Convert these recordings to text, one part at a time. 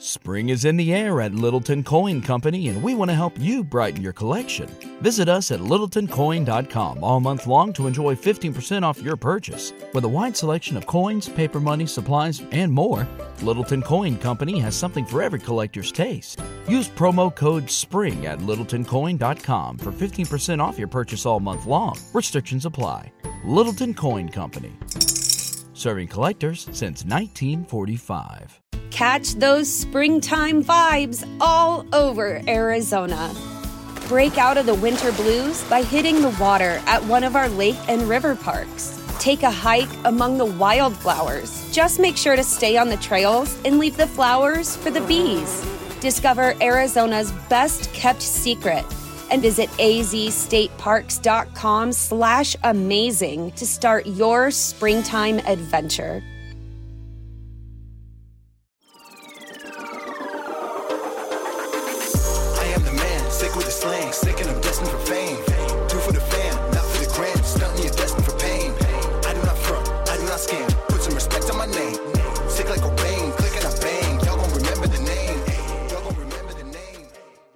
Spring is in the air at Littleton Coin Company, and we want to help you brighten your collection. Visit us at littletoncoin.com all month long to enjoy 15% off your purchase. With a wide selection of coins, paper money, supplies, and more, Littleton Coin Company has something for every collector's taste. Use promo code SPRING at littletoncoin.com for 15% off your purchase all month long. Restrictions apply. Littleton Coin Company. Serving collectors since 1945. Catch those springtime vibes all over Arizona. Break out of the winter blues by hitting the water at one of our lake and river parks. Take a hike among the wildflowers. Just make sure to stay on the trails and leave the flowers for the bees. Discover Arizona's best kept secret and visit azstateparks.com/amazing to start your springtime adventure. Sick and I'm destined for fame. Do for the fam, not for the gram. Stunting, you're destined for pain. I do not front, I do not scam. Put some respect on my name. Sick like a bang, click and I bang. Y'all gon' remember the name. Y'all gon' remember the name.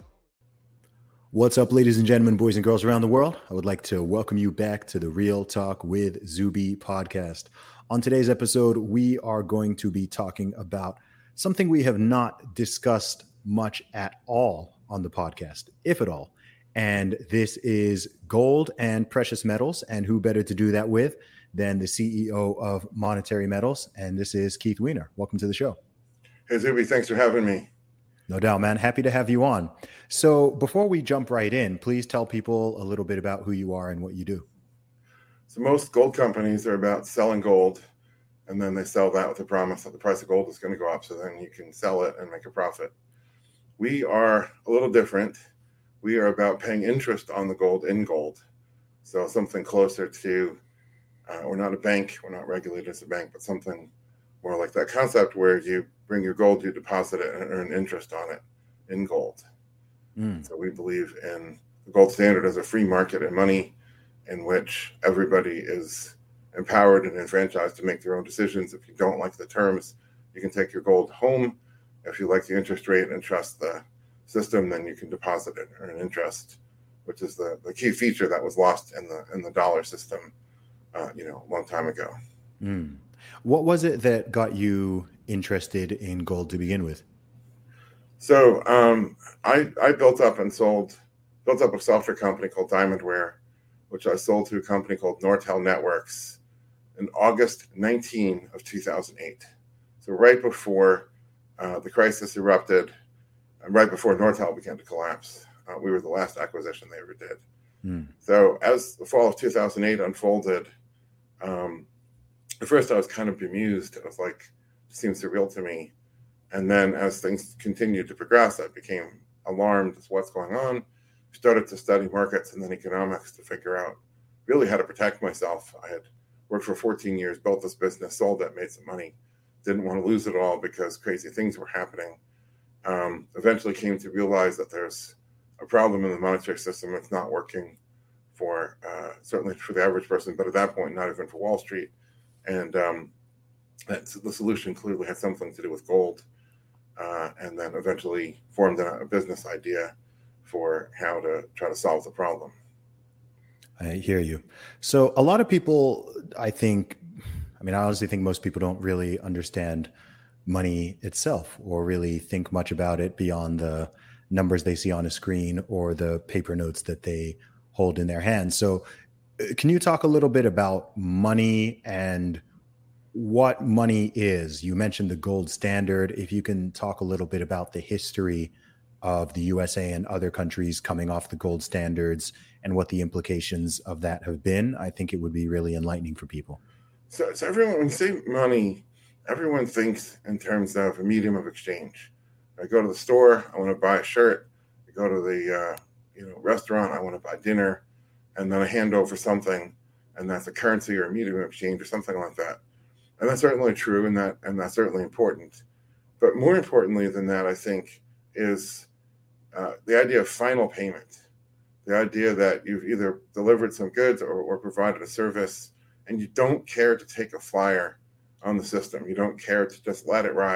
What's up, ladies and gentlemen, boys and girls around the world? I would like to welcome you back to the Real Talk with Zuby podcast. On today's episode, we are going to be talking about something we have not discussed much at all on the podcast, if at all. And this is gold and precious metals. And who better to do that with than the CEO of Monetary Metals? And this is Keith Weiner. Welcome to the show. Hey, Zuby, thanks for having me. No doubt, man. Happy to have you on. So before we jump right in, please tell people a little bit about who you are and what you do. So most gold companies are about selling gold, and then they sell that with the promise that the price of gold is going to go up, so then you can sell it and make a profit. We are a little different. We are about paying interest on the gold in gold. So something closer to, we're not a bank, we're not regulated as a bank, but something more like that concept where you bring your gold, you deposit it, and earn interest on it in gold. So we believe in the gold standard as a free market in money in which everybody is empowered and enfranchised to make their own decisions. If you don't like the terms, you can take your gold home. If you like the interest rate and trust the system, then you can deposit it and earn interest, which is the key feature that was lost in the dollar system, a long time ago. What was it that got you interested in gold to begin with? So I built up a software company called Diamondware, which I sold to a company called Nortel Networks in August 19 of 2008. So right before the crisis erupted, and right before Nortel began to collapse. We were the last acquisition they ever did. So as the fall of 2008 unfolded, at first I was kind of bemused. I was like, it seems surreal to me. And then as things continued to progress, I became alarmed as to what's going on. Started to study markets and then economics to figure out really how to protect myself. I had worked for 14 years, built this business, sold it, made some money. Didn't want to lose it all because crazy things were happening. Eventually came to realize that there's a problem in the monetary system. It's not working for, certainly for the average person, but at that point, not even for Wall Street. And the solution clearly had something to do with gold. And then eventually formed a business idea for how to try to solve the problem. I hear you. So a lot of people, I honestly think most people don't really understand money itself or really think much about it beyond the numbers they see on a screen or the paper notes that they hold in their hands. So can you talk a little bit about money and what money is? You mentioned the gold standard. If you can talk a little bit about the history of the USA and other countries coming off the gold standards and what the implications of that have been, I think it would be really enlightening for people. So everyone, when you say money, everyone thinks in terms of a medium of exchange. I go to the store, I want to buy a shirt. I go to the restaurant, I want to buy dinner, and then I hand over something, and that's a currency or a medium of exchange or something like that. And that's certainly true, and that's certainly important. But more importantly than that, I think, is the idea of final payment. The idea that you've either delivered some goods or provided a service, and you don't care to take a flyer on the system. You don't care to just let it ride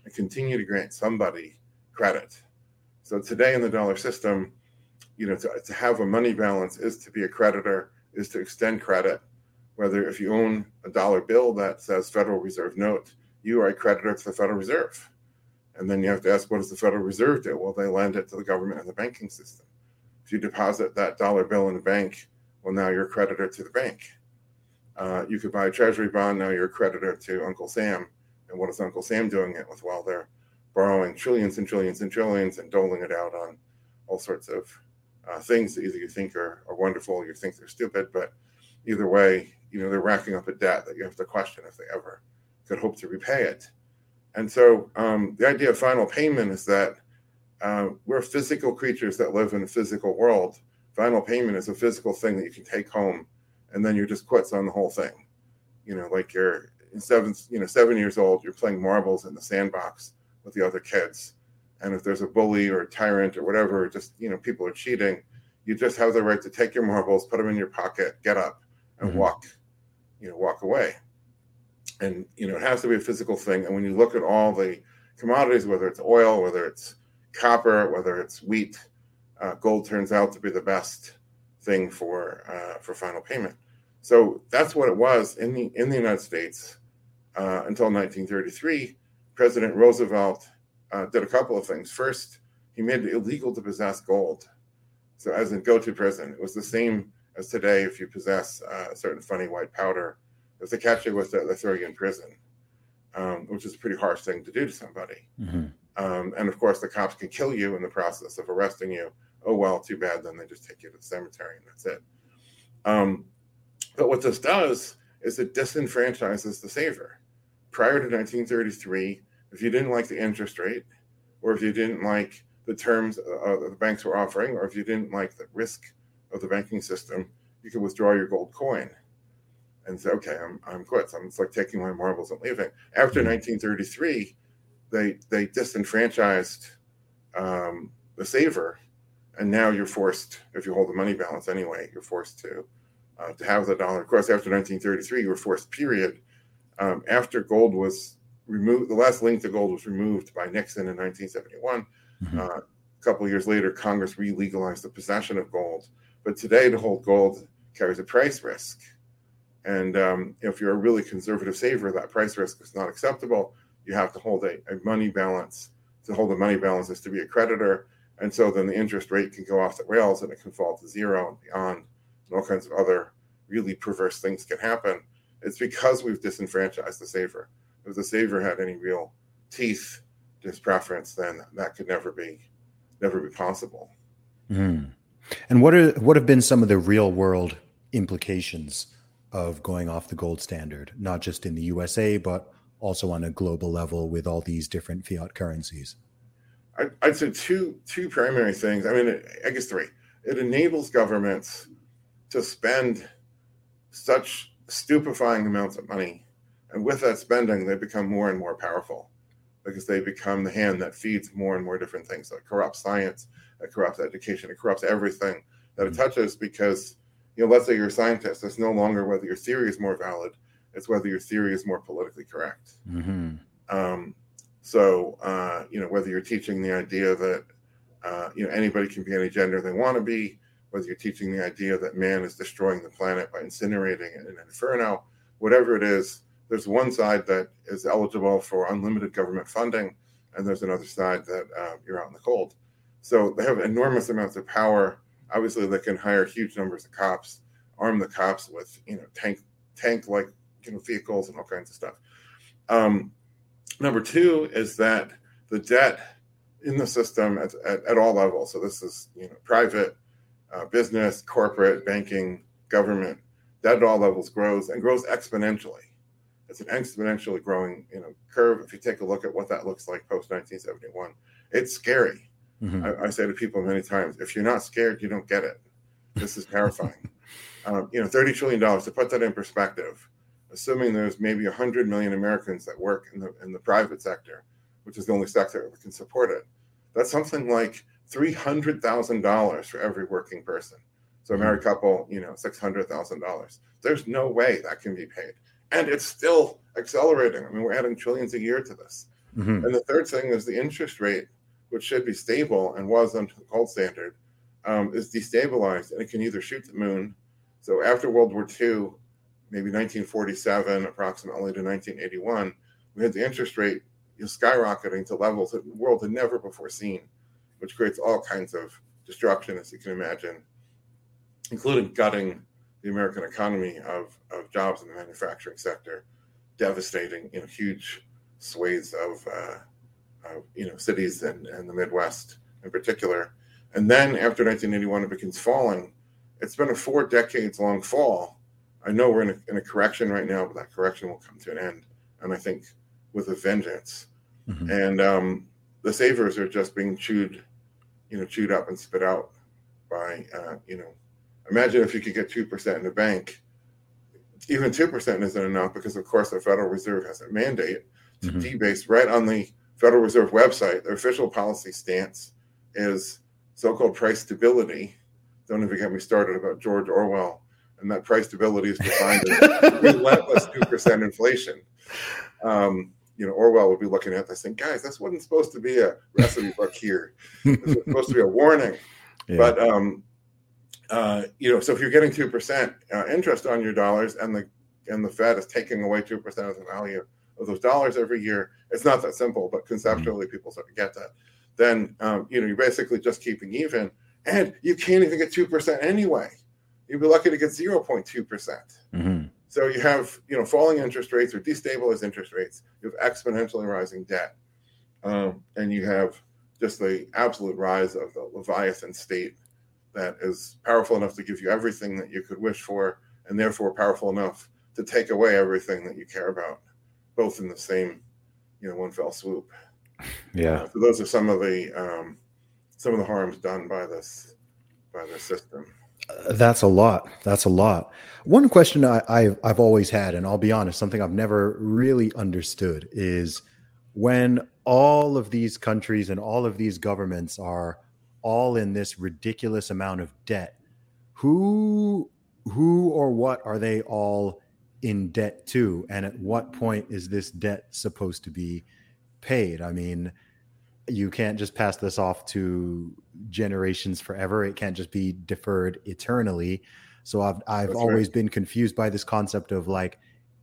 and continue to grant somebody credit. So today in the dollar system, to have a money balance is to be a creditor, is to extend credit. Whether if you own a dollar bill that says Federal Reserve note, you are a creditor to the Federal Reserve. And then you have to ask, what does the Federal Reserve do? Well, they lend it to the government and the banking system. If you deposit that dollar bill in the bank, well, now you're a creditor to the bank. You could buy a treasury bond, now you're a creditor to Uncle Sam. And what is Uncle Sam doing it with? Well, they're borrowing trillions and trillions and trillions and doling it out on all sorts of things that either you think are wonderful or you think they're stupid. But either way, they're racking up a debt that you have to question if they ever could hope to repay it. And so the idea of final payment is that we're physical creatures that live in a physical world. Final payment is a physical thing that you can take home, and then you're just quits on the whole thing. Like you're 7 years old, you're playing marbles in the sandbox with the other kids. And if there's a bully or a tyrant or whatever, just, people are cheating, you just have the right to take your marbles, put them in your pocket, get up and walk away. And, it has to be a physical thing. And when you look at all the commodities, whether it's oil, whether it's copper, whether it's wheat, gold turns out to be the best thing for final payment. So that's what it was in the United States until 1933. President Roosevelt did a couple of things. First, he made it illegal to possess gold. So as in go to prison. It was the same as today if you possess a certain funny white powder. If they catch you with it, they throw you in prison, which is a pretty harsh thing to do to somebody. And of course, the cops can kill you in the process of arresting you. Oh, well, too bad. Then they just take you to the cemetery and that's it. But what this does is it disenfranchises the saver. Prior to 1933, if you didn't like the interest rate, or if you didn't like the terms the banks were offering, or if you didn't like the risk of the banking system, you could withdraw your gold coin and say, okay, I'm quits. It's like taking my marbles and leaving. After 1933, they disenfranchised the saver, and now you're forced, if you hold a money balance anyway, you're forced to have the dollar. Of course, after 1933, you were forced, period. After gold was removed, the last link to gold was removed by Nixon in 1971. A couple of years later, Congress re-legalized the possession of gold. But today, to hold gold carries a price risk. And if you're a really conservative saver, that price risk is not acceptable. You have to hold a money balance. To hold a money balance is to be a creditor. And so then the interest rate can go off the rails and it can fall to zero and beyond. And all kinds of other really perverse things can happen. It's because we've disenfranchised the saver. If the saver had any real teeth to his preference, then that could never be possible. And what have been some of the real world implications of going off the gold standard, not just in the USA, but also on a global level with all these different fiat currencies? I'd say two primary things. I mean, I guess three. It enables governments to spend such stupefying amounts of money. And with that spending, they become more and more powerful because they become the hand that feeds more and more different things. So it corrupts science, it corrupts education, it corrupts everything that it touches because, let's say you're a scientist. It's no longer whether your theory is more valid. It's whether your theory is more politically correct. Whether you're teaching the idea that, anybody can be any gender they want to be, whether you're teaching the idea that man is destroying the planet by incinerating it in an inferno, whatever it is, there's one side that is eligible for unlimited government funding, and there's another side that you're out in the cold. So they have enormous amounts of power. Obviously, they can hire huge numbers of cops, arm the cops with tank-like vehicles and all kinds of stuff. Number two is that the debt in the system at all levels. So this is private, business, corporate, banking, government. Debt at all levels grows exponentially. It's an exponentially growing curve. If you take a look at what that looks like post 1971, it's scary. I say to people many times, if you're not scared, you don't get it. This is terrifying. $30 trillion, to put that in perspective, assuming there's maybe 100 million Americans that work in the private sector, which is the only sector that can support it, that's something like $300,000 for every working person. So a married couple, $600,000. There's no way that can be paid. And it's still accelerating. I mean, we're adding trillions a year to this. Mm-hmm. And the third thing is the interest rate, which should be stable and was under the gold standard, is destabilized, and it can either shoot the moon. So after World War II, maybe 1947, approximately to 1981, we had the interest rate skyrocketing to levels that the world had never before seen, which creates all kinds of destruction, as you can imagine, including gutting the American economy of jobs in the manufacturing sector, devastating huge swathes of cities and the Midwest in particular. And then after 1981, it begins falling. It's been a 4 decades long fall. I know we're in a correction right now, but that correction will come to an end, and I think with a vengeance. Mm-hmm. And the savers are just being chewed up and spit out by, imagine if you could get 2% in the bank. Even 2% isn't enough because, of course, the Federal Reserve has a mandate to Mm-hmm. debase. Right on the Federal Reserve website, their official policy stance is so-called price stability. Don't even get me started about George Orwell. And that price stability is defined as relentless 2% inflation. Orwell would be looking at this saying, guys, this wasn't supposed to be a recipe book here. This was supposed to be a warning. Yeah. But, so if you're getting 2% interest on your dollars and the Fed is taking away 2% of the value of those dollars every year, it's not that simple, but conceptually people start to get that. Then, you're basically just keeping even, and you can't even get 2% anyway. You'd be lucky to get 0.2%. Mm-hmm. So you have, falling interest rates or destabilized interest rates. You have exponentially rising debt, and you have just the absolute rise of the Leviathan state that is powerful enough to give you everything that you could wish for, and therefore powerful enough to take away everything that you care about, both in the same, one fell swoop. Yeah. So those are some of the harms done by this system. That's a lot. One question I've always had, and I'll be honest, something I've never really understood is when all of these countries and all of these governments are all in this ridiculous amount of debt, who or what are they all in debt to? And at what point is this debt supposed to be paid? I mean, you can't just pass this off to generations forever. It can't just be deferred eternally. So I've always been confused by this concept of like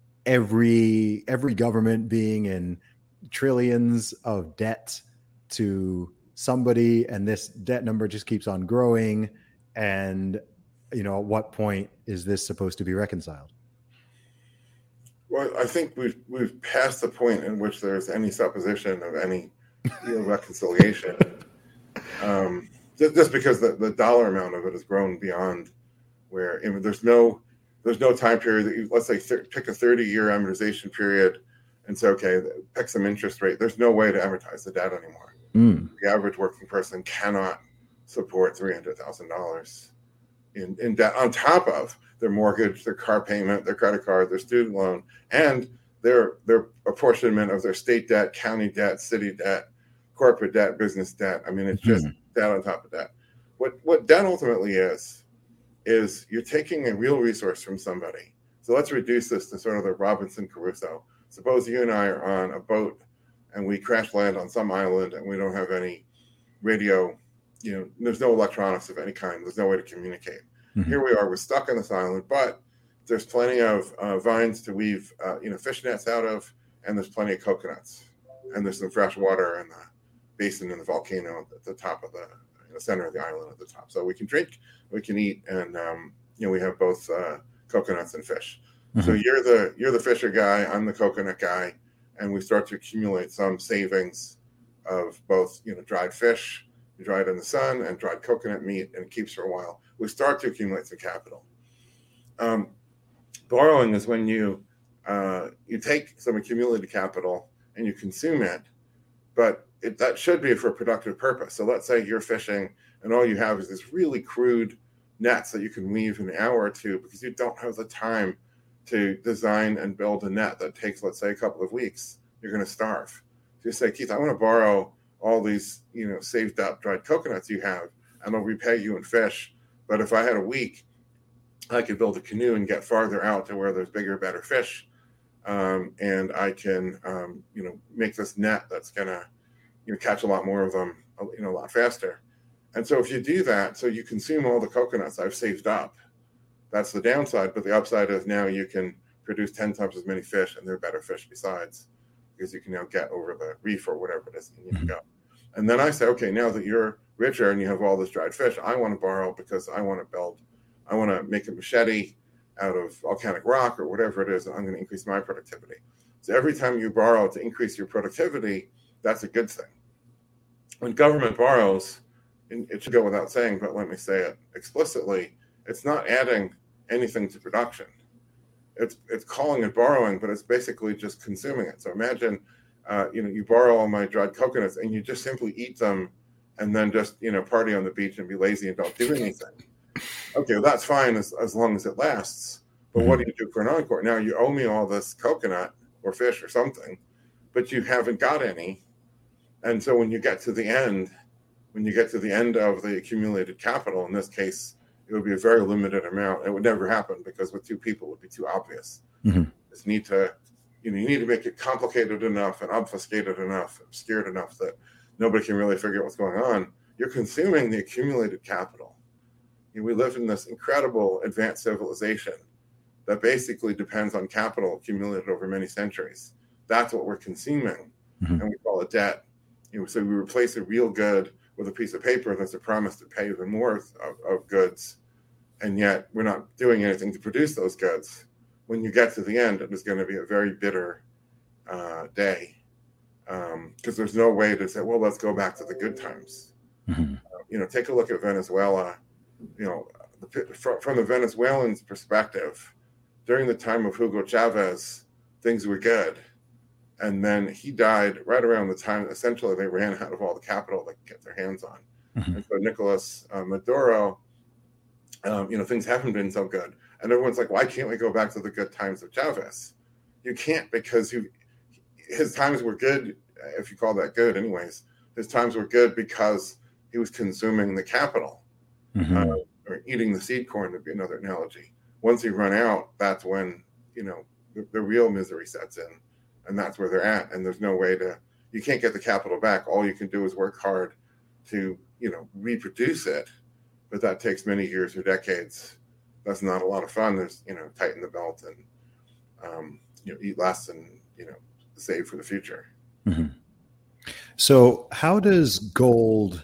every government being in trillions of debt to somebody, and this debt number just keeps on growing. And at what point is this supposed to be reconciled? Well, I think we've passed the point in which there's any supposition of any reconciliation, just because the dollar amount of it has grown beyond where there's no time period that you, let's say, pick a 30-year amortization period and say, okay, pick some interest rate. There's no way to amortize the debt anymore. The average working person cannot support $300,000 in debt on top of their mortgage, their car payment, their credit card, their student loan, and their apportionment of their state debt, county debt, city debt, corporate debt, business debt. I mean, it's just debt on top of debt. What debt ultimately is you're taking a real resource from somebody. So let's reduce this to sort of the Robinson Crusoe. Suppose you and I are on a boat and we crash land on some island and we don't have any radio, there's no electronics of any kind. There's no way to communicate. Mm-hmm. Here we are, we're stuck on this island, but there's plenty of vines to weave, fish nets out of, and there's plenty of coconuts, and there's some fresh water in the basin in the volcano at the top of the center of the island at the top. So we can drink, we can eat, and we have both coconuts and fish. Mm-hmm. So you're the fisher guy, I'm the coconut guy, and we start to accumulate some savings of both dried fish, dried in the sun, and dried coconut meat, and it keeps for a while. We start to accumulate some capital. Borrowing is when you take some accumulated capital and you consume it, but that should be for a productive purpose. So let's say you're fishing and all you have is this really crude nets that you can weave in an hour or two because you don't have the time to design and build a net that takes, let's say, a couple of weeks. You're going to starve. So you say, Keith, I want to borrow all these, saved up dried coconuts you have, and I'll repay you in fish. But if I had a week, I could build a canoe and get farther out to where there's bigger, better fish. and I can, make this net that's going to, catch a lot more of them, a lot faster. And so if you do that, so you consume all the coconuts I've saved up, that's the downside. But the upside is now you can produce 10 times as many fish, and they're better fish besides, because you can now get over the reef or whatever it is you need to go. And then I say, okay, now that you're richer and you have all this dried fish, I want to borrow because I want to make a machete out of volcanic rock or whatever it is, and I'm going to increase my productivity. So every time you borrow to increase your productivity, that's a good thing. When government borrows, and it should go without saying, but let me say it explicitly, it's not adding anything to production. It's calling it borrowing, but it's basically just consuming it. So imagine, you borrow all my dried coconuts and you just simply eat them and then just, party on the beach and be lazy and don't do anything. Okay, well, that's fine as long as it lasts. But what do you do for an encore? Now you owe me all this coconut or fish or something, but you haven't got any. And so when you get to the end of the accumulated capital, in this case, it would be a very limited amount. It would never happen because with two people it would be too obvious. You need to, you need to make it complicated enough and obfuscated enough, obscured enough that nobody can really figure out what's going on. You're consuming the accumulated capital. We live in this incredible advanced civilization that basically depends on capital accumulated over many centuries. That's what we're consuming, and we call it debt. So we replace a real good with a piece of paper that's a promise to pay even more of goods, and yet we're not doing anything to produce those goods. When you get to the end, it is going to be a very bitter day, because there's no way to say, well, let's go back to the good times. Take a look at Venezuela. From the Venezuelans' perspective, during the time of Hugo Chavez, things were good. And then he died right around the time, essentially, they ran out of all the capital they could get their hands on. And so Nicolas Maduro, things haven't been so good. And everyone's like, why can't we go back to the good times of Chavez? You can't, because his times were good, if you call that good anyways. His times were good because he was consuming the capital. Or eating the seed corn would be another analogy. Once you run out, that's when, the real misery sets in. And that's where they're at. And there's no way you can't get the capital back. All you can do is work hard to, reproduce it. But that takes many years or decades. That's not a lot of fun. There's, tighten the belt and, eat less and, save for the future. So how does gold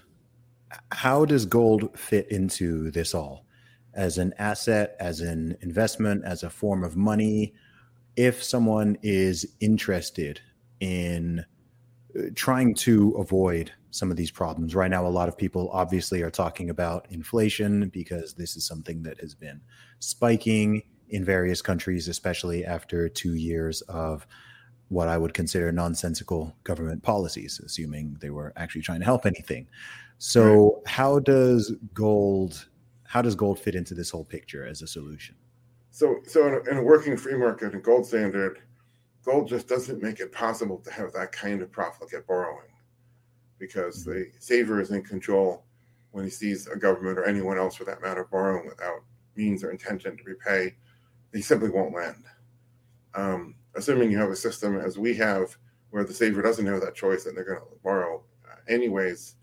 fit into this all as an asset, as an investment, as a form of money? If someone is interested in trying to avoid some of these problems right now, a lot of people obviously are talking about inflation because this is something that has been spiking in various countries, especially after 2 years of what I would consider nonsensical government policies, assuming they were actually trying to help anything. So how does gold fit into this whole picture as a solution? So in a working free market and gold standard, gold just doesn't make it possible to have that kind of profligate borrowing, because the saver is in control when he sees a government or anyone else for that matter borrowing without means or intention to repay. He simply won't lend. Assuming you have a system as we have where the saver doesn't have that choice and they're going to borrow anyways,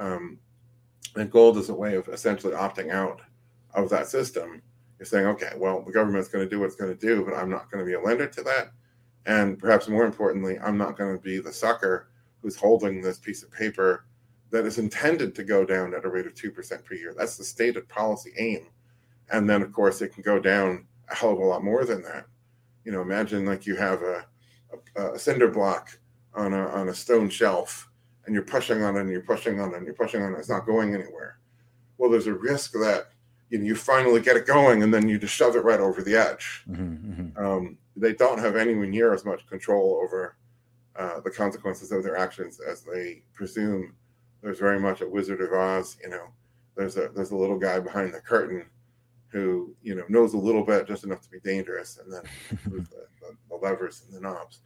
then gold is a way of essentially opting out of that system. You're saying, okay, well, the government's going to do what it's going to do, but I'm not going to be a lender to that. And perhaps more importantly, I'm not going to be the sucker who's holding this piece of paper that is intended to go down at a rate of 2% per year. That's the stated policy aim. And then, of course, it can go down a hell of a lot more than that. Imagine like you have a cinder block on a stone shelf, and you're pushing on it, and you're pushing on it, and you're pushing on it. It's not going anywhere. Well, there's a risk that you finally get it going, and then you just shove it right over the edge. They don't have anywhere near as much control over the consequences of their actions as they presume. There's very much a Wizard of Oz. There's a little guy behind the curtain who knows a little bit, just enough to be dangerous, and then the levers and the knobs.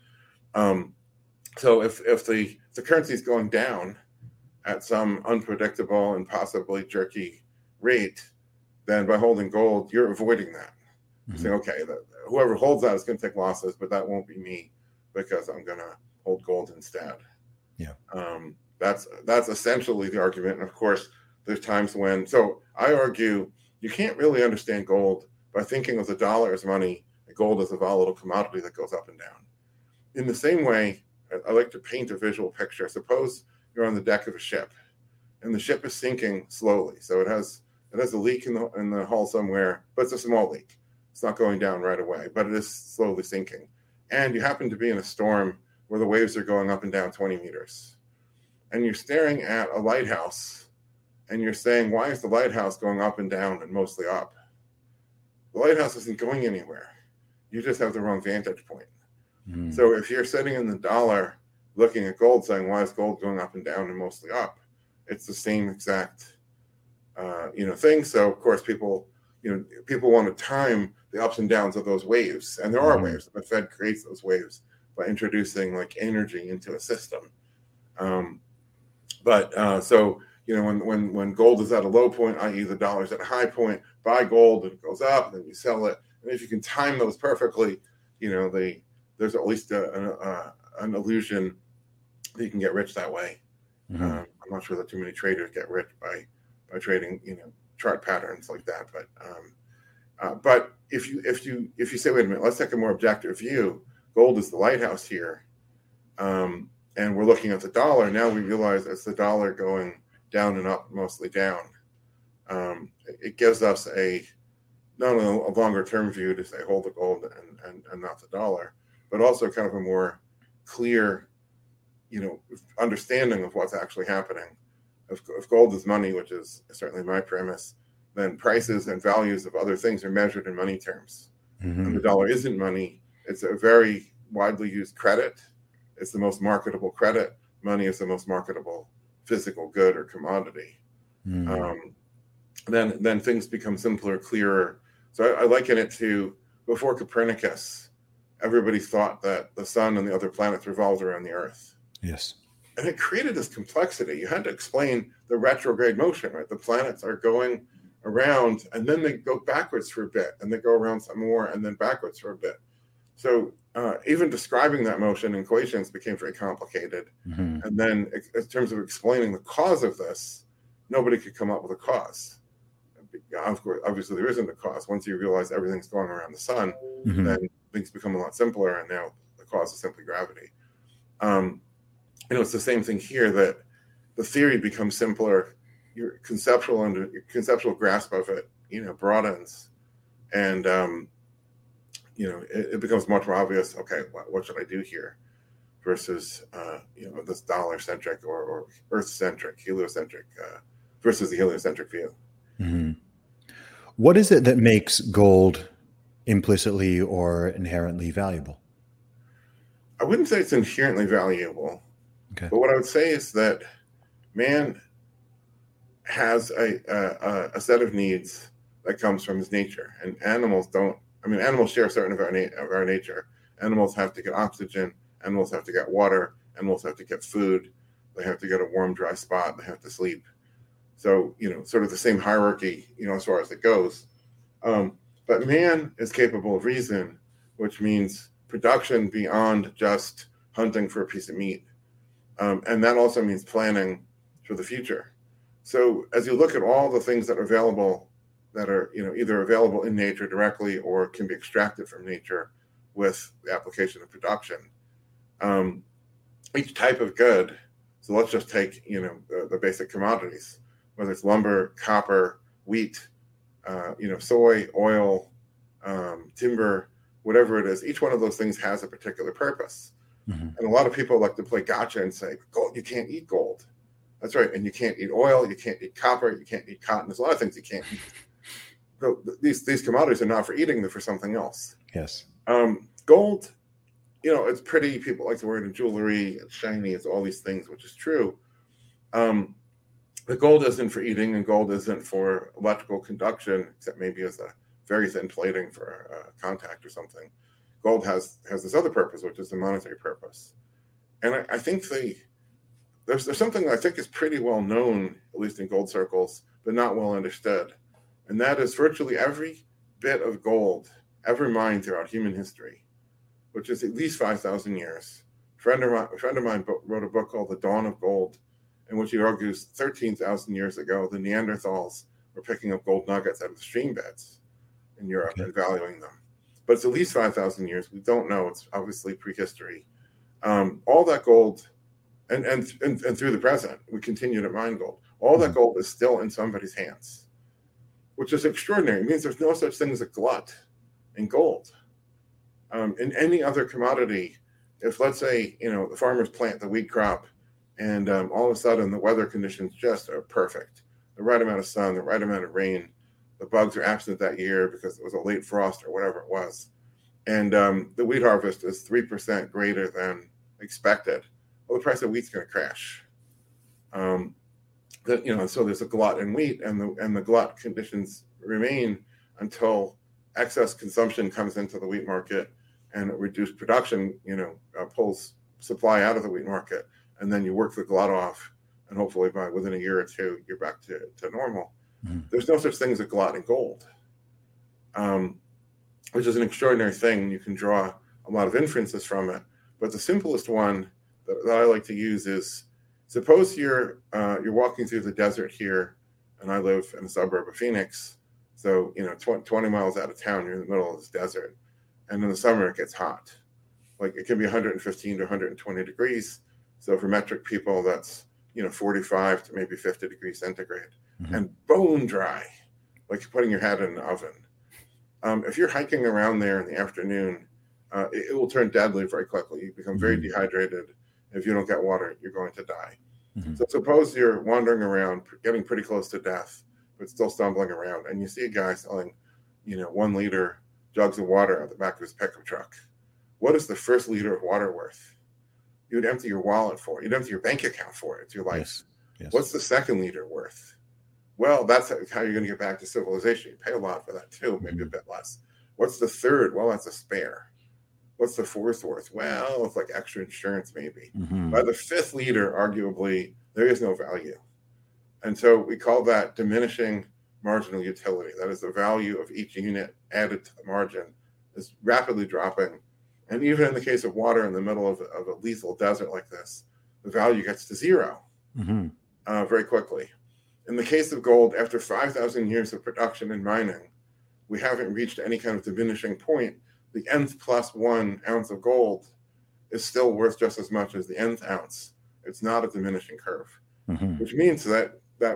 So if the currency is going down at some unpredictable and possibly jerky rate, then by holding gold, you're avoiding that. Saying, okay, whoever holds that is going to take losses, but that won't be me because I'm going to hold gold instead. Yeah. That's essentially the argument. And of course, there's times when, so I argue you can't really understand gold by thinking of the dollar as money and gold as a volatile commodity that goes up and down. In the same way, I like to paint a visual picture. Suppose you're on the deck of a ship and the ship is sinking slowly. So it has a leak in the hull somewhere, but it's a small leak. It's not going down right away, but it is slowly sinking. And you happen to be in a storm where the waves are going up and down 20 meters. And you're staring at a lighthouse and you're saying, why is the lighthouse going up and down and mostly up? The lighthouse isn't going anywhere. You just have the wrong vantage point. So if you're sitting in the dollar looking at gold saying, why is gold going up and down and mostly up? It's the same exact thing. So of course people want to time the ups and downs of those waves. And there are waves. The Fed creates those waves by introducing like energy into a system. So when gold is at a low point, i.e. the dollar's at a high point, buy gold and it goes up, and then you sell it. And if you can time those perfectly, there's at least an illusion that you can get rich that way. I'm not sure that too many traders get rich by trading, chart patterns like that. But if you say, wait a minute, let's take a more objective view. Gold is the lighthouse here, and we're looking at the dollar. Now we realize it's the dollar going down and up, mostly down. It gives us not only a longer term view to say hold the gold and not the dollar, but also kind of a more clear, understanding of what's actually happening. If gold is money, which is certainly my premise, then prices and values of other things are measured in money terms. And the dollar isn't money. It's a very widely used credit. It's the most marketable credit. Money is the most marketable physical good or commodity. Then things become simpler, clearer. So I liken it to before Copernicus, everybody thought that the sun and the other planets revolved around the Earth. Yes. And it created this complexity. You had to explain the retrograde motion, right? The planets are going around and then they go backwards for a bit and they go around some more and then backwards for a bit. So even describing that motion in equations became very complicated. And then in terms of explaining the cause of this, nobody could come up with a cause. Of course, obviously there isn't a cause. Once you realize everything's going around the sun, then things become a lot simpler, and now the cause is simply gravity. It's the same thing here, that the theory becomes simpler, your conceptual grasp of it, broadens, and it becomes much more obvious. Okay, what should I do here? Versus this dollar-centric or Earth-centric, heliocentric, versus the heliocentric view. What is it that makes gold implicitly or inherently valuable? I wouldn't say it's inherently valuable. Okay. But what I would say is that man has a set of needs that comes from his nature, and animals don't. Animals share certain of our nature. Animals have to get oxygen. Animals have to get water. Animals have to get food. They have to get a warm, dry spot. They have to sleep. So, sort of the same hierarchy, as far as it goes. But man is capable of reason, which means production beyond just hunting for a piece of meat. And that also means planning for the future. So as you look at all the things that are available, that are, either available in nature directly or can be extracted from nature with the application of production, each type of good. So let's just take, the basic commodities, whether it's lumber, copper, wheat, soy, oil, timber, whatever it is. Each one of those things has a particular purpose. And a lot of people like to play gotcha and say, gold, you can't eat gold. That's right. And you can't eat oil. You can't eat copper. You can't eat cotton. There's a lot of things you can't eat. So these commodities are not for eating. They're for something else. Yes. Gold, it's pretty. People like to wear it in jewelry. It's shiny. It's all these things, which is true. But gold isn't for eating, and gold isn't for electrical conduction, except maybe as a very thin plating for contact or something. Gold has this other purpose, which is the monetary purpose. And I think there's something that I think is pretty well known, at least in gold circles, but not well understood. And that is virtually every bit of gold ever mined throughout human history, which is at least 5,000 years. A friend of mine wrote a book called The Dawn of Gold, in which he argues 13,000 years ago, the Neanderthals were picking up gold nuggets out of the stream beds in Europe and valuing them. But it's at least 5,000 years. We don't know. It's obviously prehistory. All that gold, and through the present, we continue to mine gold. All that gold is still in somebody's hands, which is extraordinary. It means there's no such thing as a glut in gold. In any other commodity, if, let's say, the farmers plant the wheat crop and all of a sudden the weather conditions just are perfect, the right amount of sun, the right amount of rain, the bugs are absent that year because it was a late frost or whatever it was, and the wheat harvest is 3% greater than expected, well, the price of wheat's going to crash. So there's a glut in wheat, and the glut conditions remain until excess consumption comes into the wheat market, and reduced production, pulls supply out of the wheat market, and then you work the glut off, and hopefully within a year or two, you're back to normal. Mm-hmm. There's no such thing as a glut in gold, which is an extraordinary thing. You can draw a lot of inferences from it, but the simplest one that I like to use is, suppose you're walking through the desert here, and I live in a suburb of Phoenix, so 20 miles out of town, you're in the middle of this desert, and in the summer it gets hot, like it can be 115 to 120 degrees. So for metric people, that's 45 to maybe 50 degrees centigrade, mm-hmm. and bone dry, like putting your head in an oven. If you're hiking around there in the afternoon, it will turn deadly very quickly. You become very dehydrated. If you don't get water, you're going to die. Mm-hmm. So suppose you're wandering around, getting pretty close to death, but still stumbling around, and you see a guy selling, 1 liter jugs of water at the back of his pickup truck. What is the first liter of water worth? You would empty your wallet for it. You'd empty your bank account for it. It's your life. Yes. What's the second liter worth? Well, that's how you're going to get back to civilization. You pay a lot for that too, maybe a bit less. What's the third? Well, that's a spare. What's the fourth worth? Well, it's like extra insurance maybe. Mm-hmm. By the 5th liter, arguably, there is no value. And so we call that diminishing marginal utility. That is, the value of each unit added to the margin is rapidly dropping. And even in the case of water in the middle of a lethal desert like this, the value gets to zero very quickly. In the case of gold, after 5,000 years of production and mining, we haven't reached any kind of diminishing point. The nth plus 1 ounce of gold is still worth just as much as the nth ounce. It's not a diminishing curve, which means that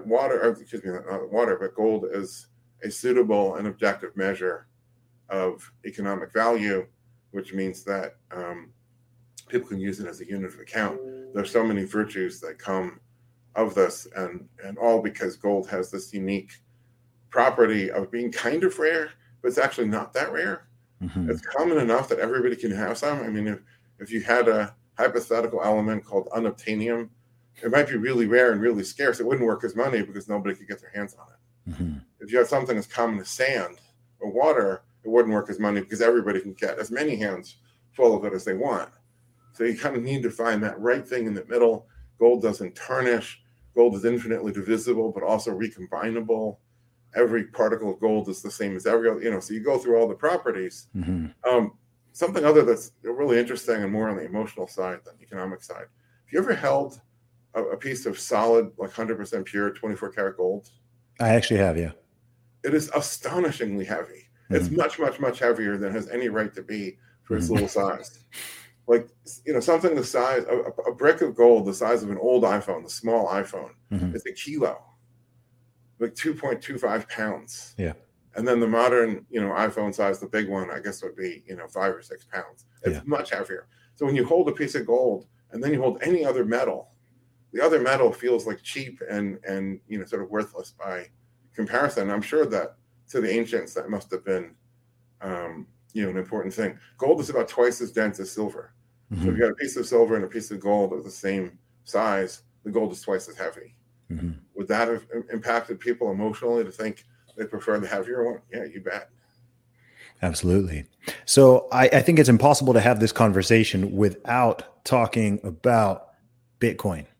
not water, but gold is a suitable and objective measure of economic value, which means that people can use it as a unit of account. There's so many virtues that come of this, and all because gold has this unique property of being kind of rare, but it's actually not that rare. Mm-hmm. It's common enough that everybody can have some. I mean, if you had a hypothetical element called unobtainium, it might be really rare and really scarce. It wouldn't work as money because nobody could get their hands on it. Mm-hmm. If you had something as common as sand or water, it wouldn't work as money because everybody can get as many hands full of it as they want. So you kind of need to find that right thing in the middle. Gold doesn't tarnish. Gold is infinitely divisible, but also recombinable. Every particle of gold is the same as every other, so you go through all the properties. Mm-hmm. Something other that's really interesting and more on the emotional side than the economic side. Have you ever held a piece of solid, like 100% pure 24 karat gold? I actually have, yeah. It is astonishingly heavy. Mm-hmm. It's much, much, much heavier than it has any right to be for its little size. Like, something the size, a brick of gold the size of an old iPhone, the small iPhone, is a kilo, like 2.25 pounds. Yeah. And then the modern, iPhone size, the big one, I guess would be, 5 or 6 pounds. It's much heavier. So when you hold a piece of gold and then you hold any other metal, the other metal feels like cheap and sort of worthless by comparison. I'm sure that to the ancients, that must have been, an important thing. Gold is about twice as dense as silver. Mm-hmm. So if you got a piece of silver and a piece of gold of the same size, the gold is twice as heavy. Mm-hmm. Would that have impacted people emotionally to think they prefer the heavier one? Yeah, you bet. Absolutely. So I think it's impossible to have this conversation without talking about Bitcoin.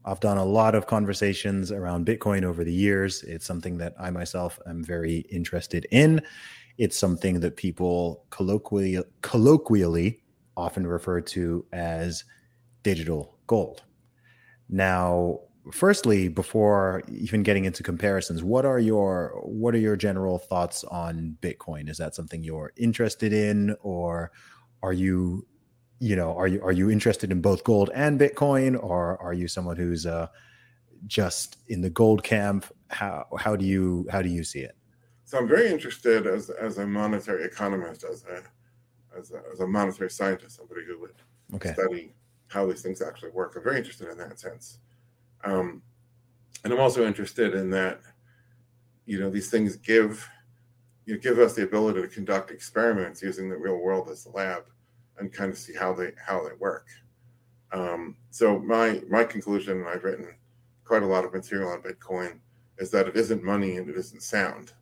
I've done a lot of conversations around Bitcoin over the years. It's something that I myself am very interested in. It's something that people colloquially often refer to as digital gold. Now, firstly, before even getting into comparisons, what are your general thoughts on Bitcoin? Is that something you're interested in, or are you interested in both gold and Bitcoin, or are you someone who's just in the gold camp? How do you see it? So I'm very interested as a monetary economist, as a monetary scientist, somebody who would study how these things actually work. I'm very interested in that sense. And I'm also interested in that, these things give us the ability to conduct experiments using the real world as the lab and kind of see how they work. So my conclusion, and I've written quite a lot of material on Bitcoin, is that it isn't money and it isn't sound.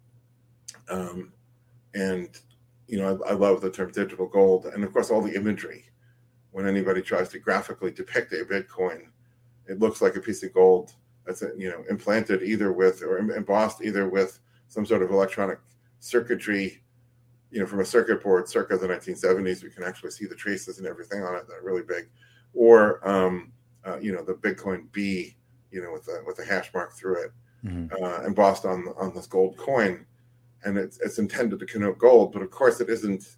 I love the term digital gold, and of course all the imagery. When anybody tries to graphically depict a Bitcoin, it looks like a piece of gold that's implanted either with or embossed either with some sort of electronic circuitry, from a circuit board circa the 1970s. We can actually see the traces and everything on it that are really big, or the Bitcoin B, with a hash mark through it, embossed on this gold coin, and it's intended to connote gold. But of course, it isn't.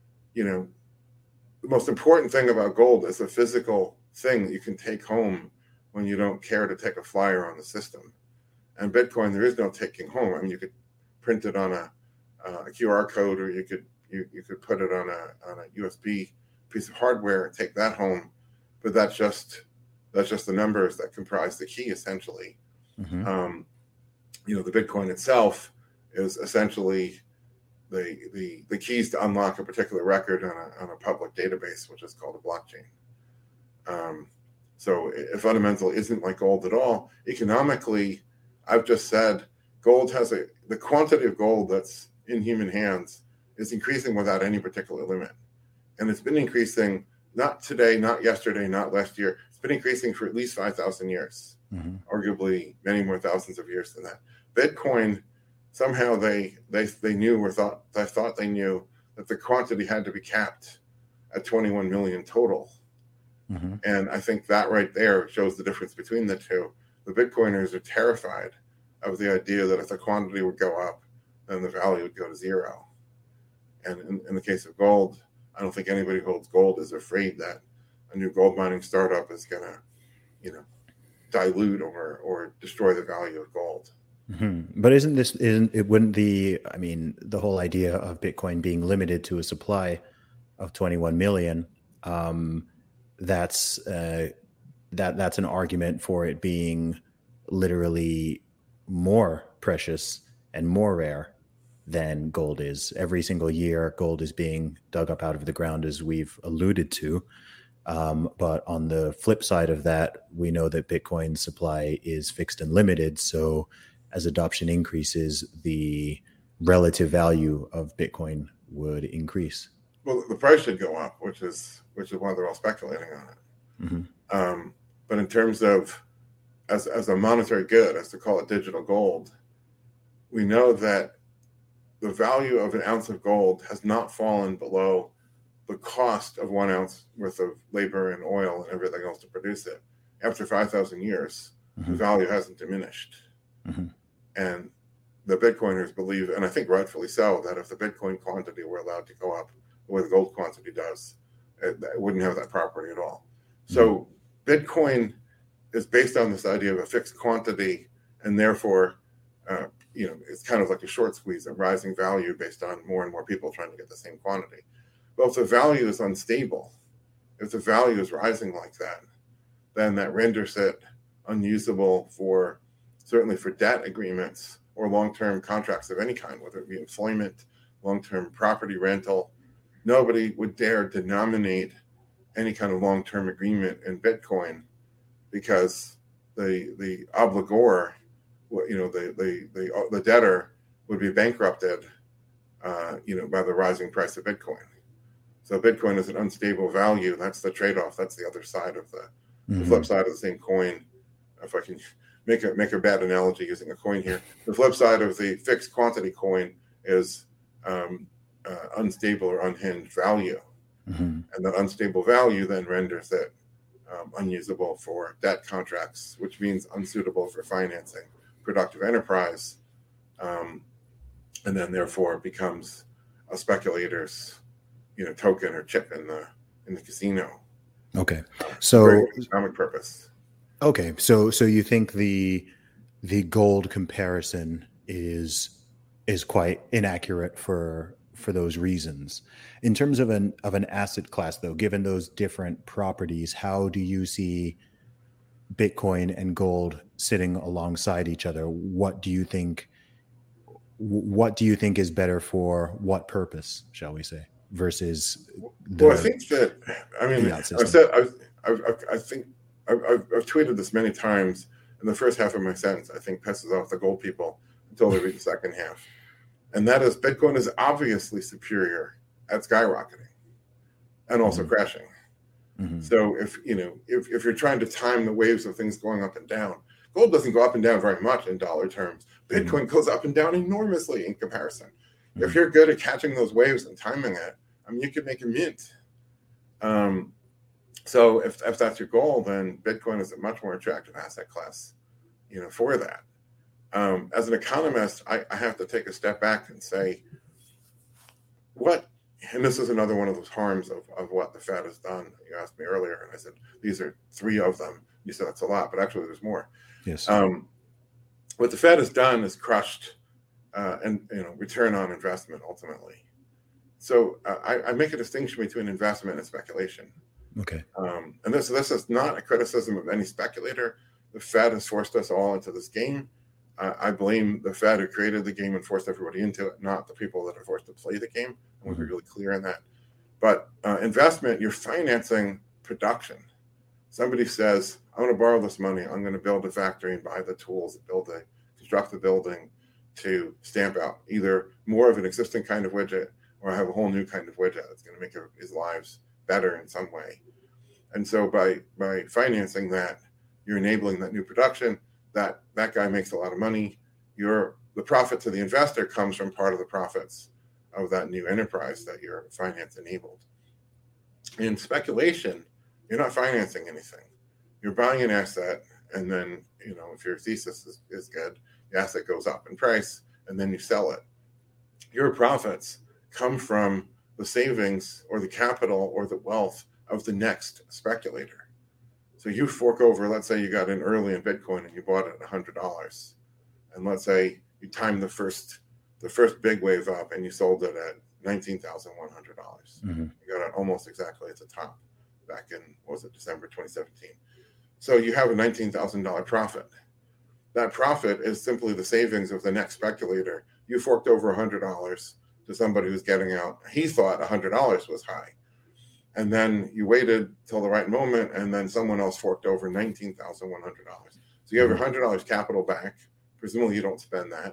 The most important thing about gold is a physical thing that you can take home when you don't care to take a flyer on the system. And Bitcoin, there is no taking home. I mean, you could print it on a QR code, or you could put it on a USB piece of hardware and take that home. But that's just the numbers that comprise the key, essentially. The Bitcoin itself is essentially the keys to unlock a particular record on a public database, which is called a blockchain. So it fundamentally isn't like gold at all. Economically, I've just said gold has the quantity of gold that's in human hands is increasing without any particular limit. And it's been increasing, not today, not yesterday, not last year. It's been increasing for at least 5,000 years, arguably many more thousands of years than that. Bitcoin, somehow they knew or thought they knew that the quantity had to be capped at 21 million total. And I think that right there shows the difference between the two. The Bitcoiners are terrified of the idea that if the quantity would go up, then the value would go to zero. And in the case of gold, I don't think anybody who holds gold is afraid that a new gold mining startup is going to, dilute or destroy the value of gold. But wouldn't the whole idea of Bitcoin being limited to a supply of 21 million, that's an argument for it being literally more precious and more rare than gold is. Every single year, gold is being dug up out of the ground, as we've alluded to. But on the flip side of that, we know that Bitcoin's supply is fixed and limited. So as adoption increases, the relative value of Bitcoin would increase. Well, the price should go up, which is why they're all speculating on it. But in terms of as a monetary good, as to call it digital gold, we know that the value of an ounce of gold has not fallen below the cost of 1 ounce worth of labor and oil and everything else to produce it. After 5,000 years, the value hasn't diminished. And the Bitcoiners believe, and I think rightfully so, that if the Bitcoin quantity were allowed to go up the way the gold quantity does, it wouldn't have that property at all. So Bitcoin is based on this idea of a fixed quantity, and therefore, it's kind of like a short squeeze, a rising value based on more and more people trying to get the same quantity. But if the value is unstable, if the value is rising like that, then that renders it unusable certainly for debt agreements or long-term contracts of any kind, whether it be employment, long-term property rental. Nobody would dare denominate any kind of long-term agreement in Bitcoin because the obligor, the debtor would be bankrupted, by the rising price of Bitcoin. So Bitcoin is an unstable value. That's the trade-off. That's the other side of the flip side of the same coin. if I can make a bad analogy using a coin here, the flip side of the fixed quantity coin is unstable or unhinged value. And that unstable value then renders it unusable for debt contracts, which means unsuitable for financing productive enterprise, and then therefore becomes a speculator's token or chip in the casino. Okay, so economic purpose. Okay, so you think the gold comparison is quite inaccurate for those reasons. In terms of an asset class, though, given those different properties, how do you see Bitcoin and gold sitting alongside each other? What do you think is better for what purpose, shall we say, versus I think that I've tweeted this many times, and the first half of my sentence I think pisses off the gold people until they read the second half. And that is, Bitcoin is obviously superior at skyrocketing and also crashing. So if you're trying to time the waves of things going up and down, gold doesn't go up and down very much in dollar terms. Bitcoin goes up and down enormously in comparison. If you're good at catching those waves and timing it, you could make a mint. So if that's your goal, then Bitcoin is a much more attractive asset class, for that. As an economist, I have to take a step back and say, and this is another one of those harms of what the Fed has done. You asked me earlier, and I said, these are 3 of them. You said that's a lot, but actually there's more. Yes. What the Fed has done is crushed return on investment ultimately. So I make a distinction between investment and speculation. Okay. And this is not a criticism of any speculator. The Fed has forced us all into this game. I blame the Fed who created the game and forced everybody into it, not the people that are forced to play the game. I want to be really clear on that. But investment, you're financing production. Somebody says, I want to borrow this money. I'm going to build a factory and buy the tools, construct the building to stamp out either more of an existing kind of widget or have a whole new kind of widget that's going to make his lives better in some way. And so by financing that, you're enabling that new production. That guy makes a lot of money. The profit to the investor comes from part of the profits of that new enterprise that your finance enabled. In speculation, you're not financing anything. You're buying an asset, and then, if your thesis is good, the asset goes up in price, and then you sell it. Your profits come from the savings or the capital or the wealth of the next speculator. So you fork over, let's say you got in early in Bitcoin and you bought it at $100. And let's say you timed the first big wave up and you sold it at $19,100. You got it almost exactly at the top back in, December 2017. So you have a $19,000 profit. That profit is simply the savings of the next speculator. You forked over $100 to somebody who's getting out. He thought $100 was high. And then you waited till the right moment, and then someone else forked over $19,100. So you have your $100 capital back. Presumably you don't spend that.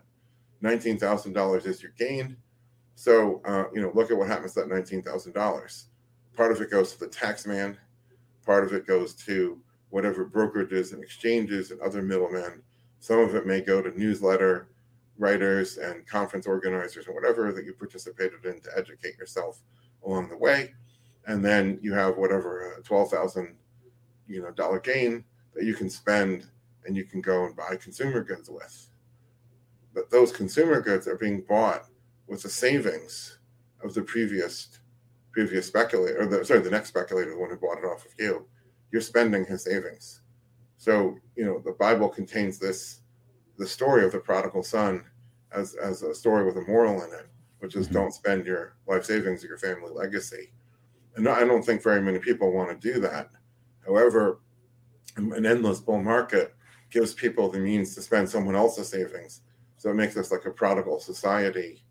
$19,000 is your gain. So, look at what happens to that $19,000. Part of it goes to the tax man. Part of it goes to whatever brokerages and exchanges and other middlemen. Some of it may go to newsletter writers and conference organizers and whatever that you participated in to educate yourself along the way. And then you have whatever $12,000 dollar gain that you can spend and you can go and buy consumer goods with. But those consumer goods are being bought with the savings of the previous speculator, or the next speculator, the one who bought it off of you. You're spending his savings. So, the Bible contains the story of the prodigal son as a story with a moral in it, which is don't spend your life savings or your family legacy. And I don't think very many people want to do that. However, an endless bull market gives people the means to spend someone else's savings. So it makes us like a prodigal society.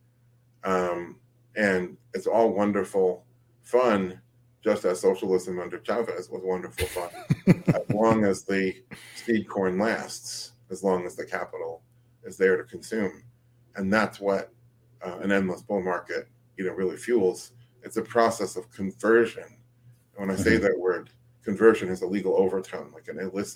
And it's all wonderful fun, just as socialism under Chavez was wonderful fun, as long as the seed corn lasts, as long as the capital is there to consume. And that's what an endless bull market, really fuels. It's a process of conversion. And when I say that word, conversion has a legal overtone, like an illicit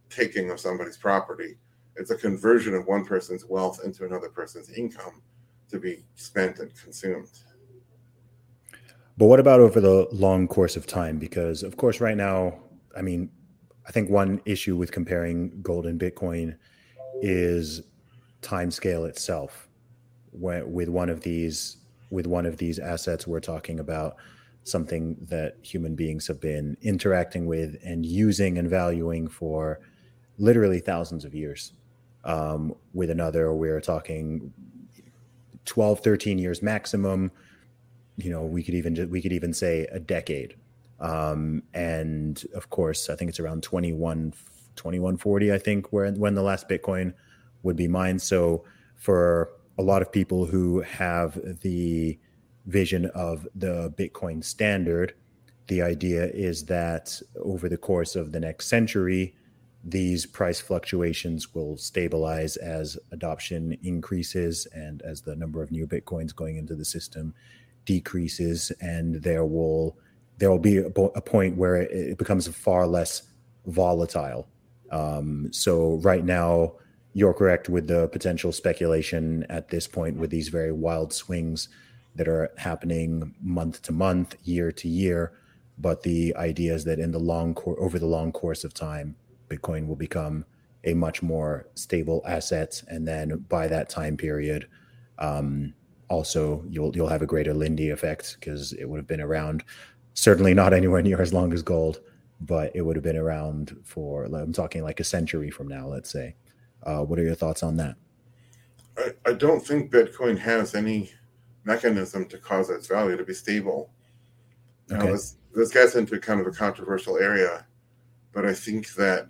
taking of somebody's property. It's a conversion of one person's wealth into another person's income to be spent and consumed. But what about over the long course of time? Because, of course, right now, I mean, I think one issue with comparing gold and Bitcoin is time scale itself. With one of these assets, we're talking about something that human beings have been interacting with and using and valuing for literally thousands of years. With another, we're talking 12, 13 years maximum. We could even say a decade. And of course, I think it's around 2140, I think, when the last Bitcoin would be mined. So for a lot of people who have the vision of the Bitcoin standard, the idea is that over the course of the next century, these price fluctuations will stabilize as adoption increases and as the number of new Bitcoins going into the system decreases, and there will be a point where it becomes far less volatile. So right now, you're correct with the potential speculation at this point with these very wild swings that are happening month to month, year to year. But the idea is that over the long course of time, Bitcoin will become a much more stable asset, and then by that time period, also you'll have a greater Lindy effect, because it would have been around, certainly not anywhere near as long as gold, but it would have been around for, I'm talking like a century from now, let's say. What are your thoughts on that? I don't think Bitcoin has any mechanism to cause its value to be stable. Okay. Now, this gets into kind of a controversial area, but I think that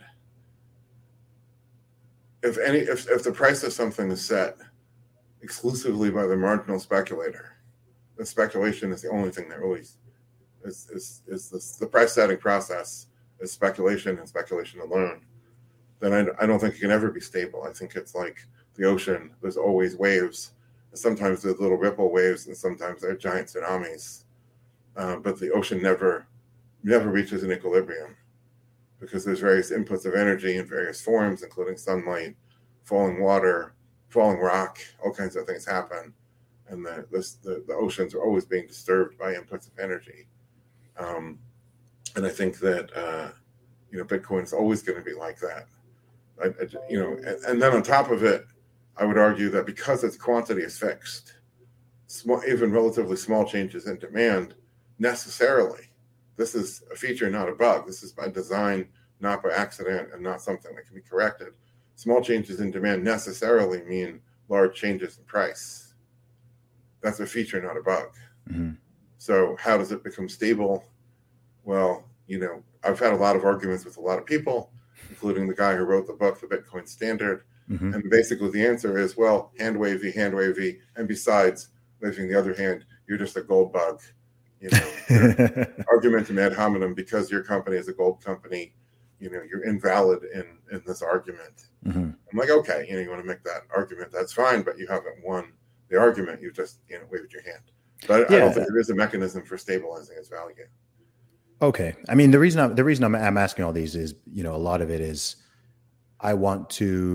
if the price of something is set exclusively by the marginal speculator, the speculation is the only thing that really is the price setting process is speculation and speculation alone, then I don't think it can ever be stable. I think it's like the ocean. There's always waves. Sometimes there's little ripple waves, and sometimes there are giant tsunamis. But the ocean never reaches an equilibrium, because there's various inputs of energy in various forms, including sunlight, falling water, falling rock, all kinds of things happen. And the oceans are always being disturbed by inputs of energy. And I think that, Bitcoin is always going to be like that. And then on top of it, I would argue that because its quantity is fixed, even relatively small changes in demand necessarily, this is a feature, not a bug. This is by design, not by accident, and not something that can be corrected. Small changes in demand necessarily mean large changes in price. That's a feature, not a bug. Mm-hmm. So how does it become stable? Well, I've had a lot of arguments with a lot of people, including the guy who wrote the book, The Bitcoin Standard. Mm-hmm. And basically the answer is, well, hand wavy. And besides, waving the other hand, you're just a gold bug. Argumentum ad hominem, because your company is a gold company, you're invalid in this argument. Mm-hmm. I'm like, okay, you want to make that argument, that's fine, but you haven't won the argument. You just, waved your hand. But I don't think there is a mechanism for stabilizing its value. Okay. I mean, the reason I'm asking all these is, a lot of it is, I'm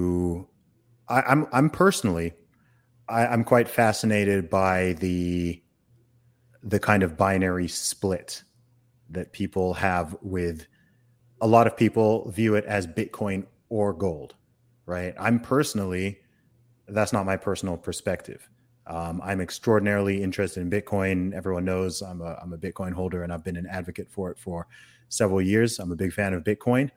personally, I'm quite fascinated by the kind of binary split that people have with, a lot of people view it as Bitcoin or gold, right? That's not my personal perspective. I'm extraordinarily interested in Bitcoin. Everyone knows I'm a Bitcoin holder, and I've been an advocate for it for several years. I'm a big fan of Bitcoin.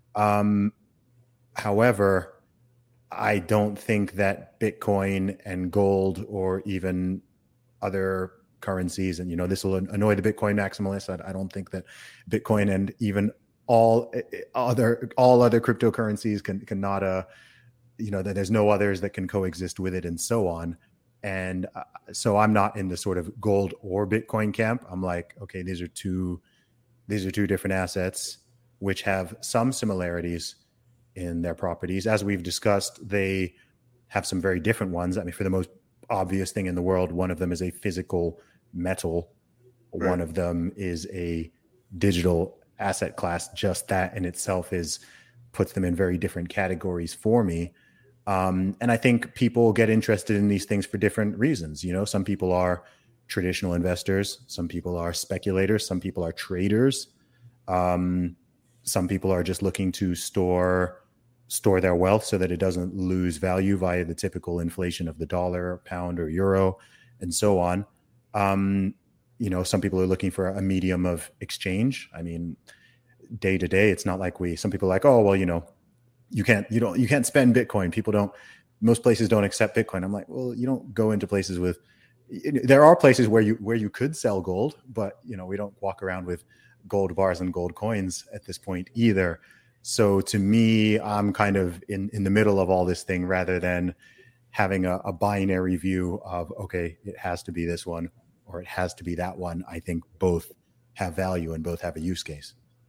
However, I don't think that Bitcoin and gold, or even other currencies, and this will annoy the Bitcoin maximalists, I don't think that Bitcoin and even all other cryptocurrencies cannot that there's no others that can coexist with it, and so on. And so I'm not in the sort of gold or Bitcoin camp. I'm like, okay, these are two different assets which have some similarities in their properties. As we've discussed, they have some very different ones. I mean, for the most obvious thing in the world, one of them is a physical metal. Right. One of them is a digital asset class. Just that in itself is puts them in very different categories for me. And I think people get interested in these things for different reasons. You know, some people are traditional investors, some people are speculators, some people are traders. Some people are just looking to store their wealth so that it doesn't lose value via the typical inflation of the dollar, pound, or euro, and so on. You know, some people are looking for a medium of exchange. I mean, day to day, it's not like some people are like, oh, well, you know, you can't spend Bitcoin. Most places don't accept Bitcoin. I'm like, well, you don't go into places there are places where you could sell gold, but you know, we don't walk around with gold bars and gold coins at this point either. So to me, I'm kind of in the middle of all this thing rather than having a binary view of, okay, it has to be this one or it has to be that one. I think both have value and both have a use case.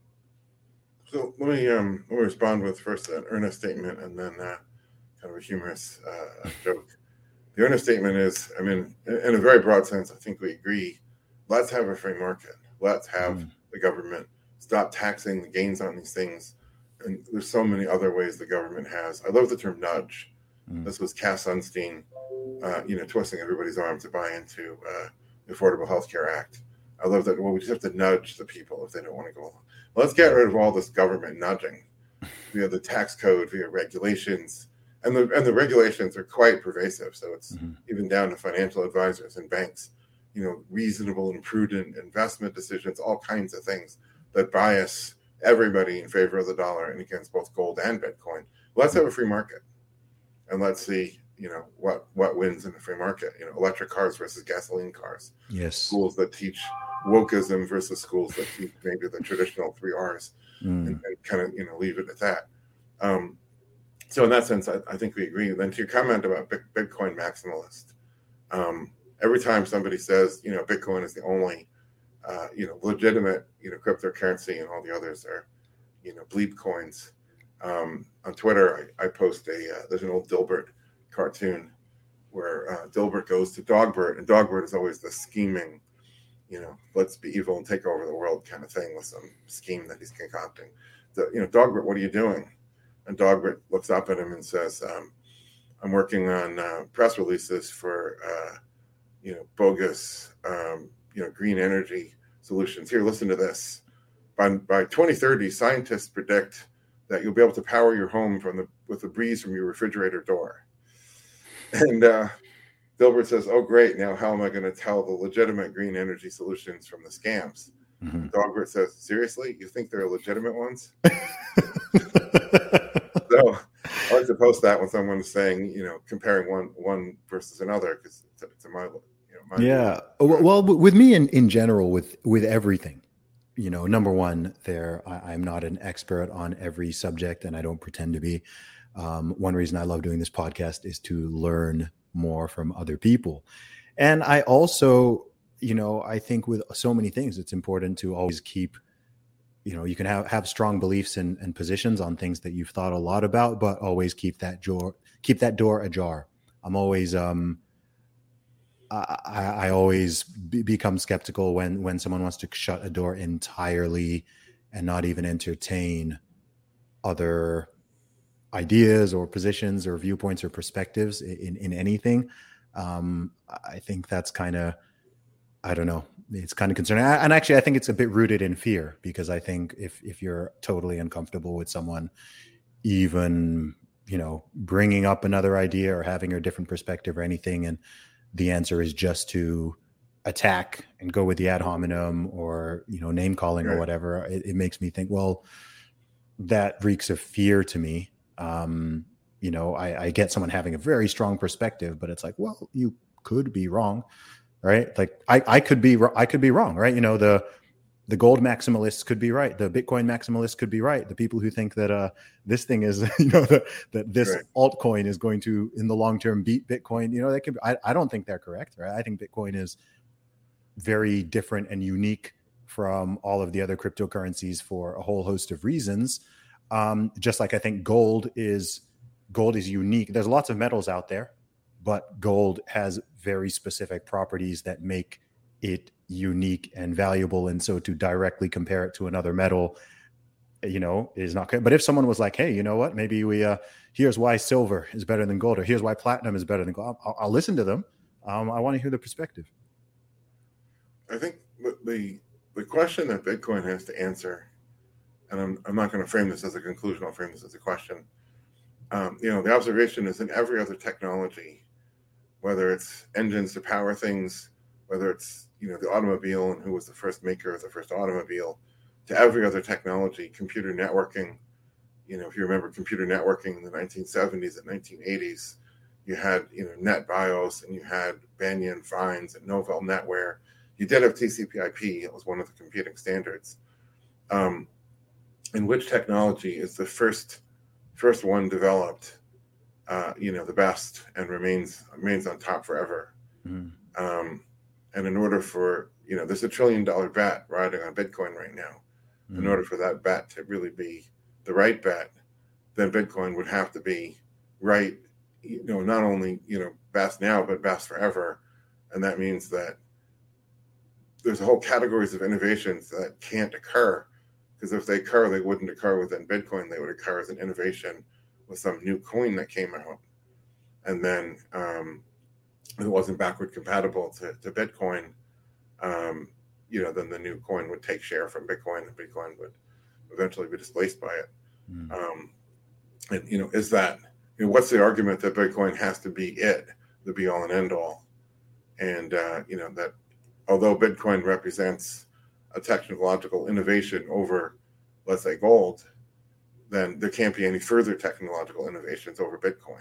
So let me respond with first an earnest statement and then kind of a humorous joke. The earnest statement is, I mean, in a very broad sense, I think we agree. Let's have a free market. Let's have the government stop taxing the gains on these things. And there's so many other ways the government has. I love the term nudge. This was Cass Sunstein, twisting everybody's arm to buy into the Affordable Health Care Act. I love that. Well, we just have to nudge the people if they don't want to go along. Let's get rid of all this government nudging via the tax code, via regulations. And the regulations are quite pervasive. So it's even down to financial advisors and banks, you know, reasonable and prudent investment decisions, all kinds of things that bias everybody in favor of the dollar and against both gold and Bitcoin. Let's have a free market. And let's see, you know, what wins in the free market. You know, electric cars versus gasoline cars. Yes. Schools that teach wokeism versus schools that teach maybe the traditional 3 R's and kind of, you know, leave it at that. So in that sense, I think we agree. Then to your comment about Bitcoin maximalist, every time somebody says, you know, Bitcoin is the only, legitimate, you know, cryptocurrency and all the others are, you know, bleep coins. On Twitter, I post there's an old Dilbert cartoon where Dilbert goes to Dogbert, and Dogbert is always the scheming, you know, let's be evil and take over the world kind of thing with some scheme that he's concocting. Dogbert, what are you doing? And Dogbert looks up at him and says, I'm working on press releases for, bogus, green energy solutions. Here, listen to this. By 2030, scientists predict that you'll be able to power your home with the breeze from your refrigerator door. And Dilbert says, oh, great. Now how am I going to tell the legitimate green energy solutions from the scams? Dogbert says, seriously? You think they're legitimate ones? So I like to post that when someone's saying, you know, comparing one versus another, because to my yeah. Well, with me in general, with everything, you know, number one, I'm not an expert on every subject, and I don't pretend to be. One reason I love doing this podcast is to learn more from other people. And I also, you know, I think with so many things, it's important to always keep, you know, you can have strong beliefs and positions on things that you've thought a lot about, but always keep that door ajar. I'm always, I always become skeptical when someone wants to shut a door entirely and not even entertain other ideas or positions or viewpoints or perspectives in anything. I think that's kind of, I don't know. It's kind of concerning. And actually, I think it's a bit rooted in fear, because I think if you're totally uncomfortable with someone, even, you know, bringing up another idea or having a different perspective or anything, and the answer is just to attack and go with the ad hominem or, you know, name calling or whatever, it makes me think, well, that reeks of fear to me. You know, I get someone having a very strong perspective, but it's like, well, you could be wrong, right? Like I could be wrong, right? You know, the gold maximalists could be right. The Bitcoin maximalists could be right. The people who think that this thing is, you know, that this altcoin is going to, in the long term, beat Bitcoin, you know, that could. I don't think they're correct, right? I think Bitcoin is very different and unique from all of the other cryptocurrencies for a whole host of reasons. Just like I think gold is unique. There's lots of metals out there, but gold has very specific properties that make it unique and valuable. And so to directly compare it to another metal is not good. But if someone was like, hey, you know what, maybe here's why silver is better than gold, or here's why platinum is better than gold, I'll listen to them. I want to hear the perspective. I think the question that Bitcoin has to answer, and I'm not going to frame this as a conclusion, I'll frame this as a question. The observation is in every other technology, whether it's engines to power things, whether it's, the automobile and who was the first maker of the first automobile, to every other technology, computer networking. If you remember computer networking in the 1970s and 1980s, you had, NetBIOS, and you had Banyan Fines and Novell NetWare. You did have TCP/IP. It was one of the competing standards. In which technology is the first one developed, the best, and remains on top forever. Mm-hmm. And in order for, there's $1 trillion bet riding on Bitcoin right now. Mm-hmm. In order for that bet to really be the right bet, then Bitcoin would have to be right, not only, best now, but best forever. And that means that there's a whole categories of innovations that can't occur, because if they occur, they wouldn't occur within Bitcoin. They would occur as an innovation with some new coin that came out. And then it wasn't backward compatible to Bitcoin, then the new coin would take share from Bitcoin, and Bitcoin would eventually be displaced by it. Mm. Is that, what's the argument that Bitcoin has to be the be all and end all? And, that although Bitcoin represents a technological innovation over, let's say, gold, then there can't be any further technological innovations over Bitcoin,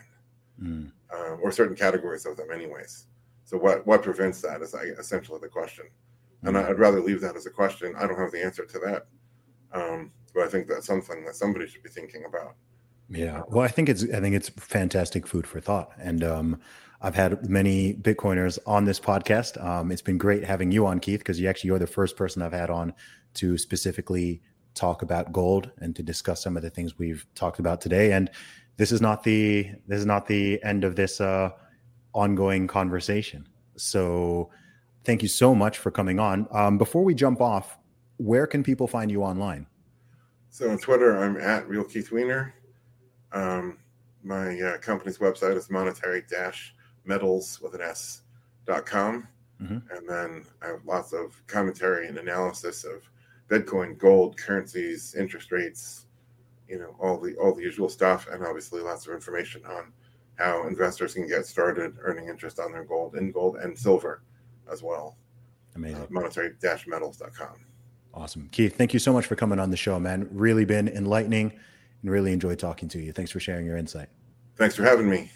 or certain categories of them anyways. So what prevents that is essentially the question. And I'd rather leave that as a question. I don't have the answer to that. But I think that's something that somebody should be thinking about. Yeah. Well, I think it's fantastic food for thought. And I've had many Bitcoiners on this podcast. It's been great having you on, Keith, because you're the first person I've had on to specifically talk about gold and to discuss some of the things we've talked about today. And this is not the end of this ongoing conversation. So thank you so much for coming on. Before we jump off, where can people find you online? So on Twitter, I'm at Real Keith Weiner. My company's website is monetary-metals.com. Mm-hmm. And then I have lots of commentary and analysis of Bitcoin, gold, currencies, interest rates, all the usual stuff, and obviously lots of information on how investors can get started earning interest on their gold and silver as well. Amazing. Monetary-metals.com. Awesome. Keith, thank you so much for coming on the show, man. Really been enlightening and really enjoyed talking to you. Thanks for sharing your insight. Thanks for having me.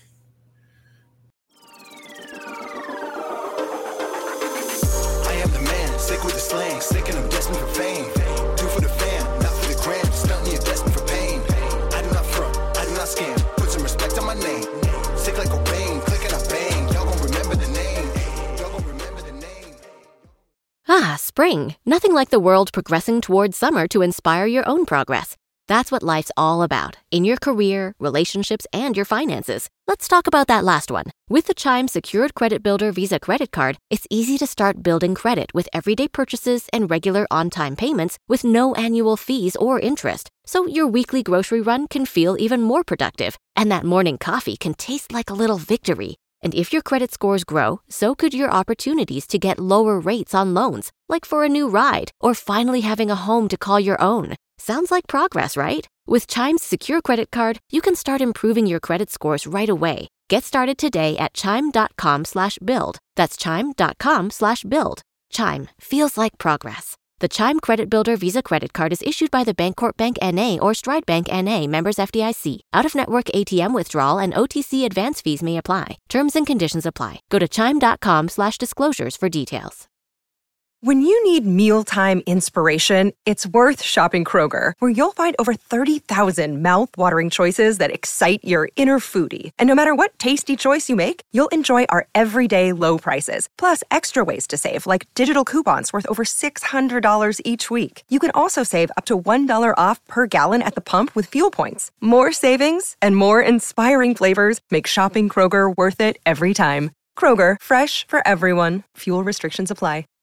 I am the man, sick with the slang, sick and I'm destined for fame. Do for the fam, not for the gram, stunting you're destined for pain. I do not front, I do not scam, put some respect on my name. Sick like Cobain, click and I bang, y'all gon' remember the name. Y'all gon' remember the name. Ah, spring. Nothing like the world progressing towards summer to inspire your own progress. That's what life's all about, in your career, relationships, and your finances. Let's talk about that last one. With the Chime Secured Credit Builder Visa Credit Card, it's easy to start building credit with everyday purchases and regular on-time payments with no annual fees or interest. So your weekly grocery run can feel even more productive, and that morning coffee can taste like a little victory. And if your credit scores grow, so could your opportunities to get lower rates on loans, like for a new ride or finally having a home to call your own. Sounds like progress, right? With Chime's Secure Credit Card, you can start improving your credit scores right away. Get started today at chime.com/build. That's chime.com/build. Chime feels like progress. The Chime Credit Builder Visa Credit Card is issued by the Bancorp Bank N.A. or Stride Bank N.A. members FDIC. Out-of-network ATM withdrawal and OTC advance fees may apply. Terms and conditions apply. Go to chime.com/disclosures for details. When you need mealtime inspiration, it's worth shopping Kroger, where you'll find over 30,000 mouth-watering choices that excite your inner foodie. And no matter what tasty choice you make, you'll enjoy our everyday low prices, plus extra ways to save, like digital coupons worth over $600 each week. You can also save up to $1 off per gallon at the pump with fuel points. More savings and more inspiring flavors make shopping Kroger worth it every time. Kroger, fresh for everyone. Fuel restrictions apply.